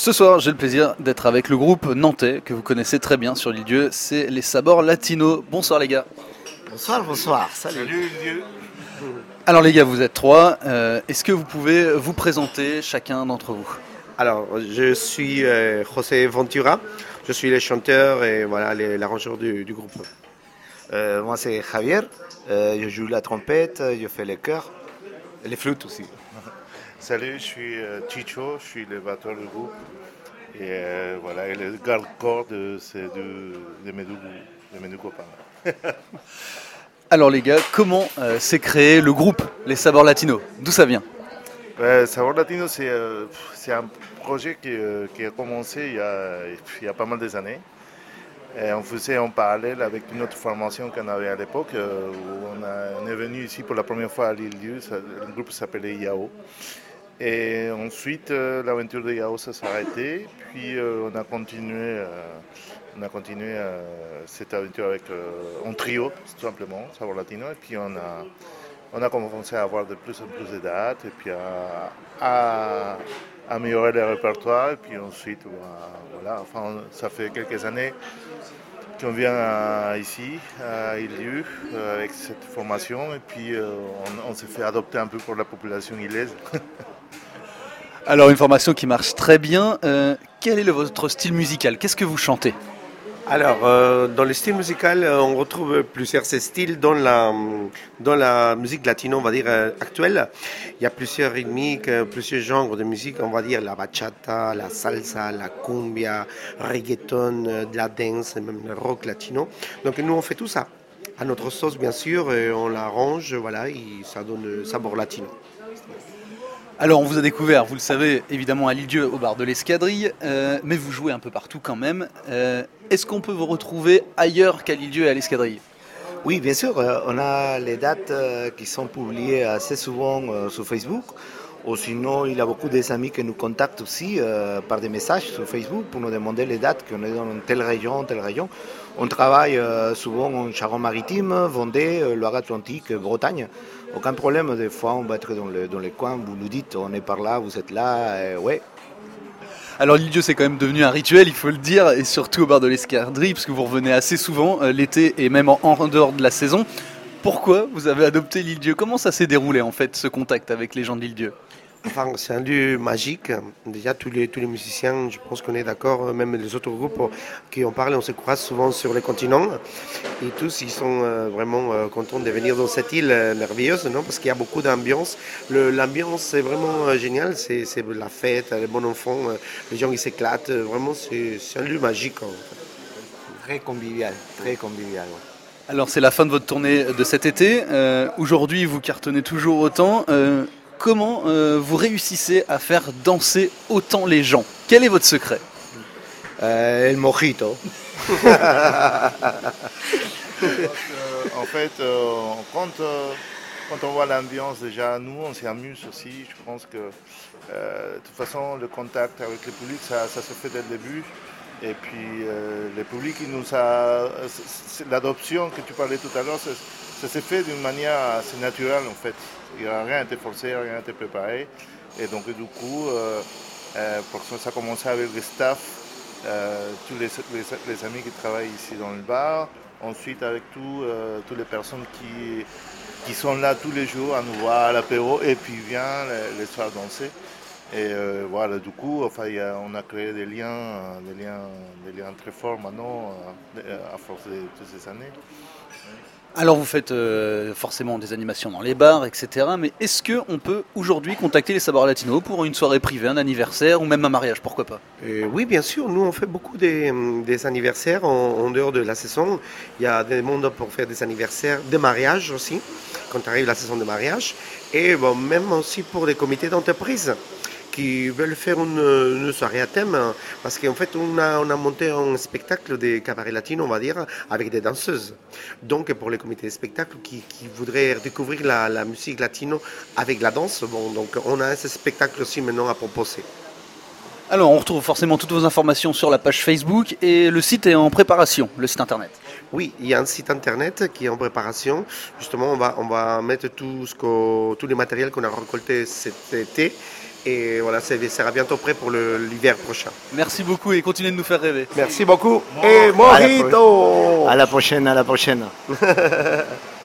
Ce soir, j'ai le plaisir d'être avec le groupe nantais que vous connaissez très bien sur l'île-Dieu, c'est les Sabords Latinos. Bonsoir les gars. Bonsoir, bonsoir. Salut Dieu. Alors les gars, vous êtes trois. Est-ce que vous pouvez vous présenter chacun d'entre vous? Alors, je suis José Ventura. Je suis le chanteur et voilà, l'arrangeur du groupe. Moi, c'est Javier. Je joue la trompette, je fais les chœurs, et les flûtes aussi. Salut, je suis Chicho, je suis le batteur du groupe. Et voilà, et le garde-corps de mes deux copains. Alors les gars, comment s'est créé le groupe Les Sabords Latinos? D'où ça vient? Sabor Latino, c'est un projet qui a commencé il y a pas mal des années. Et on faisait en parallèle avec une autre formation qu'on avait à l'époque, où on est venu ici pour la première fois à l'île-Dieu. Le groupe s'appelait Yao. Et ensuite, l'aventure de Yao s'est arrêtée. Puis on a continué cette aventure avec un trio, tout simplement, Sabor Latino. Et puis on a commencé à avoir de plus en plus de dates. Et puis à améliorer le répertoire. Et puis ensuite, voilà, enfin, ça fait quelques années qu'on vient ici, à Île-Dieu, avec cette formation. Et puis on s'est fait adopter un peu pour la population ilaise. Alors une formation qui marche très bien. Quel est votre style musical? Qu'est-ce que vous chantez? Alors, dans le style musical, on retrouve plusieurs styles dans la musique latino, on va dire, actuelle. Il y a plusieurs rythmiques, plusieurs genres de musique, on va dire la bachata, la salsa, la cumbia, reggaeton, de la dance, et même le rock latino. Donc nous, on fait tout ça. À notre sauce, bien sûr, et on l'arrange, voilà, et ça donne le sabor latino. Alors on vous a découvert, vous le savez, évidemment à l'île-Dieu au bar de l'Escadrille, mais vous jouez un peu partout quand même. Est-ce qu'on peut vous retrouver ailleurs qu'à l'île-Dieu et à l'Escadrille? Oui, bien sûr, on a les dates qui sont publiées assez souvent sur Facebook. Ou sinon, il y a beaucoup d'amis qui nous contactent aussi par des messages sur Facebook pour nous demander les dates, qu'on est dans telle région, telle région. On travaille souvent en Charente-Maritime, Vendée, Loire-Atlantique, Bretagne. Aucun problème, des fois on va être dans les coins, vous nous dites on est par là, vous êtes là, ouais. Alors l'île-Dieu c'est quand même devenu un rituel, il faut le dire, et surtout au bar de l'Escadrille, parce que vous revenez assez souvent l'été et même en dehors de la saison. Pourquoi vous avez adopté l'île-Dieu? Comment ça s'est déroulé en fait, ce contact avec les gens de l'île-Dieu? Enfin, c'est un lieu magique. Déjà, tous les musiciens, je pense qu'on est d'accord, même les autres groupes qui en parlent, on se croise souvent sur les continents. Et tous, ils sont vraiment contents de venir dans cette île merveilleuse, non? Parce qu'il y a beaucoup d'ambiance. L'ambiance est vraiment géniale. C'est la fête, les bons enfants, les gens qui s'éclatent. Vraiment, c'est un lieu magique. En fait. Très convivial, très convivial. Ouais. Alors c'est la fin de votre tournée de cet été. Aujourd'hui vous cartonnez toujours autant. Comment vous réussissez à faire danser autant les gens? Quel est votre secret? El mojito. En fait, quand on voit l'ambiance, déjà, nous, on s'amuse aussi. Je pense que, de toute façon, le contact avec le public, ça se fait dès le début. Et puis, le public, l'adoption que tu parlais tout à l'heure, ça s'est fait d'une manière assez naturelle, en fait. Il n'y a rien été forcé, rien été préparé. Et donc, du coup, pour ça a commencé avec le staff, tous les amis qui travaillent ici dans le bar. Ensuite, avec toutes les personnes qui sont là tous les jours à nous voir à l'apéro et puis viennent les soirs danser. Et voilà, du coup, enfin, on a créé des liens très forts maintenant, à force de toutes ces années. Alors vous faites forcément des animations dans les bars, etc. Mais est-ce qu'on peut aujourd'hui contacter les Sabords Latinos pour une soirée privée, un anniversaire ou même un mariage? Pourquoi pas? Oui, bien sûr. Nous, on fait beaucoup des anniversaires en dehors de la saison. Il y a des mondes pour faire des anniversaires, des mariages aussi, quand arrive la saison de mariage. Et bon, même aussi pour des comités d'entreprise qui veulent faire une soirée à thème, parce qu'en fait on a monté un spectacle de cabaret latino, on va dire, avec des danseuses. Donc pour les comités de spectacle qui voudraient découvrir la musique latino avec la danse, bon, donc on a ce spectacle aussi maintenant à proposer. Alors on retrouve forcément toutes vos informations sur la page Facebook et le site est en préparation, le site internet. Oui, il y a un site internet qui est en préparation. Justement, on va mettre tout le matériel qu'on a récolté cet été Et voilà, ça sera bientôt prêt pour l'hiver prochain. Merci beaucoup et continuez de nous faire rêver. Merci beaucoup. Et mojito. À la prochaine, à la prochaine.